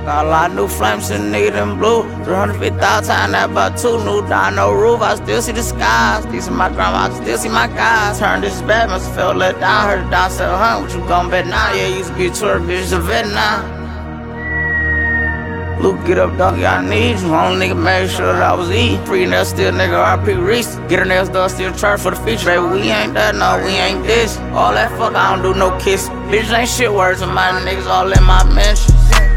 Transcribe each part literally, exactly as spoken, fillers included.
Got a lot of new flames in nigga them blue. three hundred fifty thousand times that about two. New down, no roof, I still see the skies. These are my grandma, I can still see my guys. Turned this bad, must have felt let down. Heard the down, said, huh, what you gon' bet now? Yeah, used to be a tour, bitch, a vet now. Luke, get up, dog, I need you. Only nigga made sure that I was eating. Free nails, still nigga, R P Reese. Get her nails done, still charge for the feature. Baby, we ain't that, no, we ain't this. All that fuck, I don't do no kiss. Bitch ain't shit words of my niggas all in my mentions.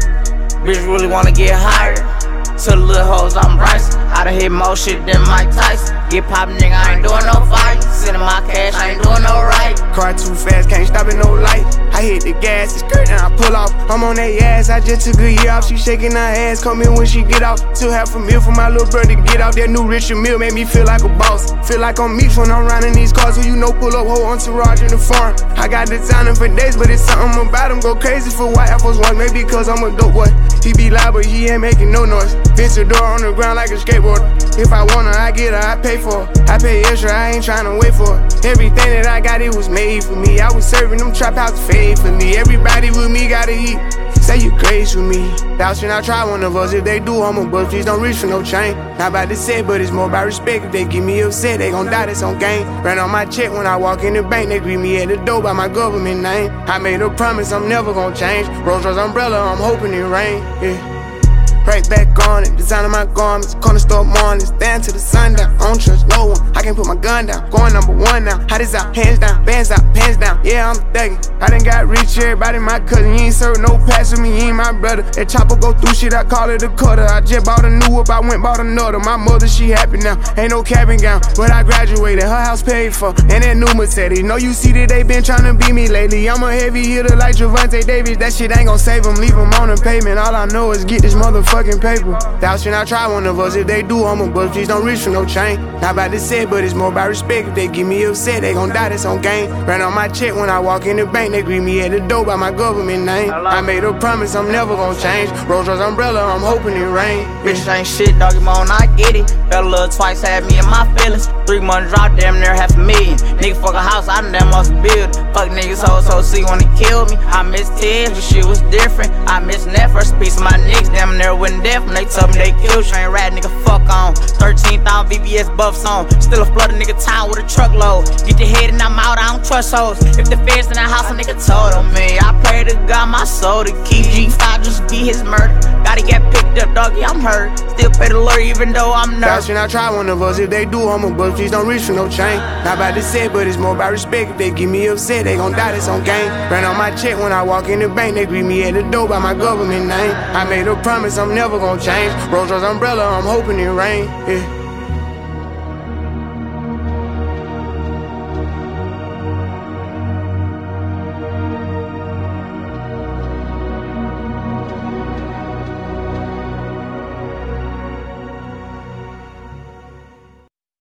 Bitch really wanna get higher. To the little hoes, I'm Bryce. I done hit more shit than Mike Tyson. Get poppin', nigga, I ain't doing no fight. Sending my cash, I ain't doing no right. Car too fast, can't stop at no light. I hit the gas, it's skirt, and I pull off. I'm on that ass, I just took a year off. She shaking her ass, come in when she get off. Still half a meal for my little brother to get out. That new Richard Mille made me feel like a boss. Feel like I'm Meeks when I'm riding these cars. Who you know pull up, whole entourage in the farm. I got designing for days, but it's something about him. Go crazy for white Air Force One, maybe cause I'm a dope boy. He be loud, but he ain't making no noise. Vencedor on the ground like a skateboarder. If I want her, I get her, I pay for her. I pay extra, I ain't tryna wait for her. Everything that I got, it was made for me. I was serving them trap house fade for me. Everybody with me gotta eat. Say you crazy with me. Doubt should I try one of us. If they do, I'm a bust. Please don't reach for no chain. Not about to say, but it's more about respect. If they get me upset, they gon' die, that's on game. Ran on my check when I walk in the bank. They greet me at the door by my government name. I made a promise I'm never gon' change. Rolls Royce umbrella, I'm hoping it rain. Yeah. Right back on it, designing my garments, corner store mornings, down to the sundown. I don't trust no one, I can't put my gun down. Going number one now, hot as out, hands down, bands out, pants down. Yeah, I'm thuggin'. I done got rich, everybody my cousin. You ain't serve no pass with me, you ain't my brother. That chopper go through shit, I call it a cutter. I just bought a new whip, I went bought another. My mother, she happy now, ain't no cap and gown. But I graduated, her house paid for, and that new Mercedes. Know you see that they been tryna beat me lately. I'm a heavy hitter like Javante Davis. That shit ain't gon' save him, leave him on the pavement. All I know is get this motherfucking paper. Doubt should I try one of us. If they do, I'm a bust. Please don't reach for no chain. Not about to say, but it's more about respect. If they get me upset, they gon' die, that's on game. Ran on my check when I walk in the bank. They greet me at the door by my government name. I made a promise I'm never gon' change. Rolls Royce umbrella, I'm hoping it rain. Bitch ain't shit, doggy moan, I get it. Fell a little twice, had me in my feelings. Three months drop, damn near half a million. Nigga fuck a house, I done damn must build it. Fuck niggas, hoes, so see when they kill me. I miss Ted, but shit was different. I miss that first piece of my niggas, damn near went deaf when they told me they killed you. Ain't rat nigga fuck on. thirteen thousand V B S buffs on. Still a flood a nigga town with a truckload. Get your head and I'm out, I don't trust hoes. If the feds in the house, a nigga told on me. I pray to God my soul to keep G five just be his murder. Gotta get picked up, doggy, I'm hurt. Still pay the lawyer even though I'm nervous. Doubt should I try one of us. If they do, I'm a bust. Please don't reach for no chain. Not about to say, but it's more about respect. If they get me upset, they gon' die, that's on game. Ran on my check when I walk in the bank. They greet me at the door by my government name. I made a promise I'm never gon' change. Rolls Royce umbrella, I'm hoping it rain. Yeah.